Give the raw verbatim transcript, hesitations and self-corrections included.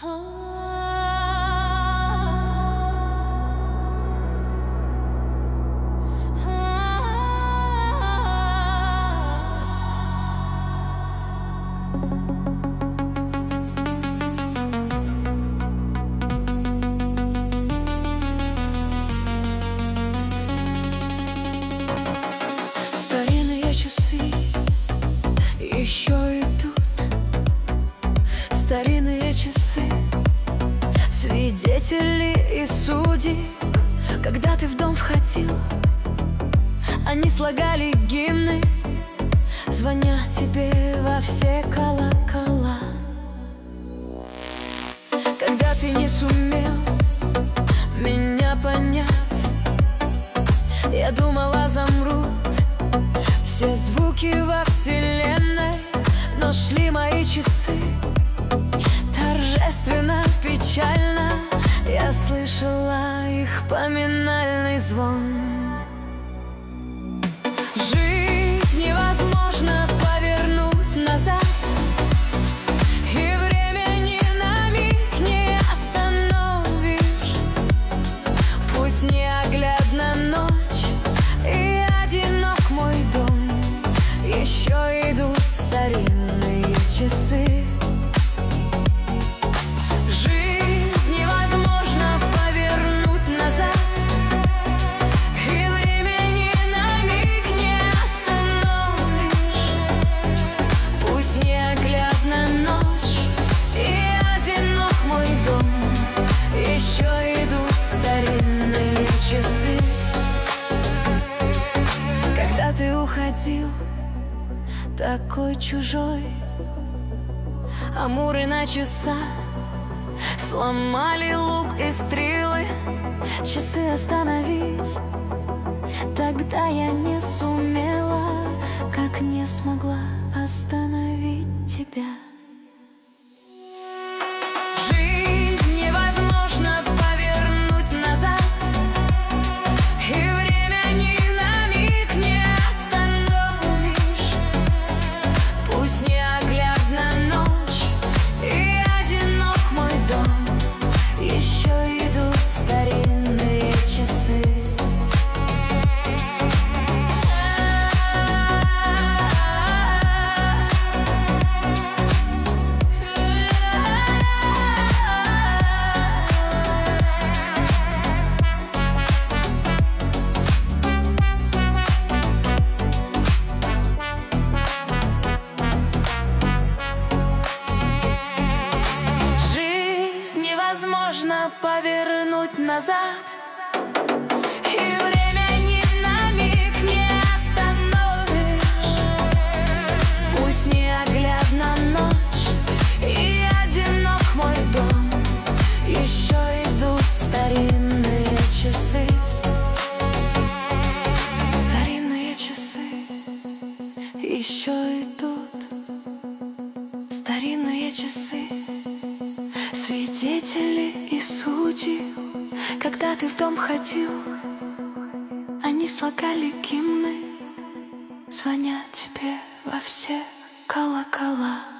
Старинные часы еще идут, старинные часы, свидетели и судьи. Когда ты в дом входил, они слагали гимны, звоня тебе во все колокола. Когда ты не сумел меня понять, я думала, замрут все звуки во вселенной, но шли мои часы торжественно, печально. Я слышала их поминальный звон. Жизнь невозможно повернуть назад, и время ни на миг не остановишь. Пусть неоглядна ночь и одинок мой дом, еще идут старинные часы. Жизнь невозможно повернуть назад, и время ни на миг не остановишь. Пусть неоглядна ночь и одинок мой дом, еще идут старинные часы. Когда ты уходил, такой чужой, амуры на часах сломали лук и стрелы. Часы остановить тогда я не сумела, как не смогла остановить тебя. Жизнь невозможно повернуть назад, и время ни на миг не остановишь. Пусть неоглядна ночь и одинок мой дом, еще идут старинные часы. Невозможно повернуть назад, и время ни на миг не остановишь. Пусть неоглядна ночь и одинок мой дом, еще идут старинные часы. Старинные часы еще идут, старинные часы, свидетели и судьи. Когда ты в дом ходил, они слагали гимны, звоня тебе во все колокола.